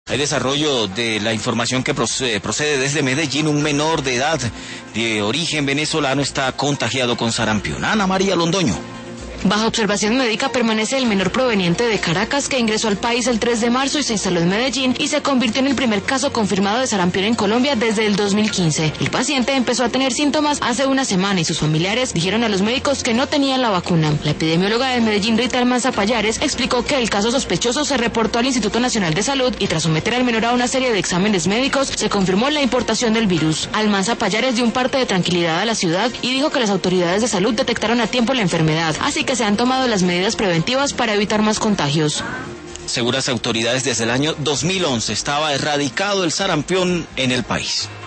Hay desarrollo de la información que procede desde Medellín. Un menor de edad de origen venezolano está contagiado con sarampión. Ana María Londoño. Bajo observación médica permanece el menor proveniente de Caracas que ingresó al país el 3 de marzo y se instaló en Medellín y se convirtió en el primer caso confirmado de sarampión en Colombia desde el 2015. El paciente empezó a tener síntomas hace una semana y sus familiares dijeron a los médicos que no tenían la vacuna. La epidemióloga de Medellín, Rita Almanza Payares, explicó que el caso sospechoso se reportó al Instituto Nacional de Salud y tras someter al menor a una serie de exámenes médicos se confirmó la importación del virus. Almanza Payares dio un parte de tranquilidad a la ciudad y dijo que las autoridades de salud detectaron a tiempo la enfermedad, así que se han tomado las medidas preventivas para evitar más contagios. Seguras autoridades, desde el año 2011 estaba erradicado el sarampión en el país.